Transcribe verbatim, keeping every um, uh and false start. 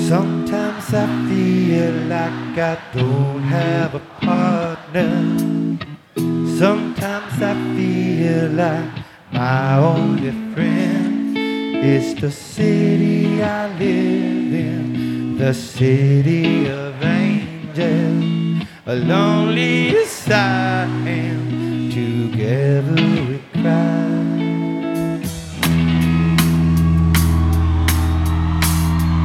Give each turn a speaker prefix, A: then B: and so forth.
A: Sometimes I feel like I don't have a partner. Sometimes I feel like my only friend is the city I live in, the city of angels. A lonely I am, together we cry.